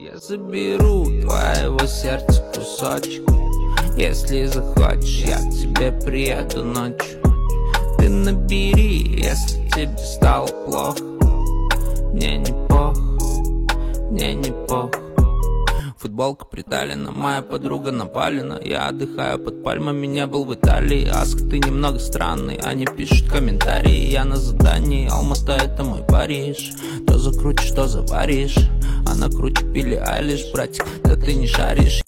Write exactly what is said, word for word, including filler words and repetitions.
Я заберу твоего сердца кусочек. Если захочешь, я к тебе приеду ночью. Ты набери, если тебе стало плохо. Мне не пох, мне не пох. Футболка приталена, моя подруга напалена. Я отдыхаю под пальмами, не был в Италии. Аск, ты немного странный, они пишут комментарии. Я на задании, Алмата это мой Париж. То закрутишь, то заваришь. Она круче Билли Айлиш, братик, да ты не шаришь.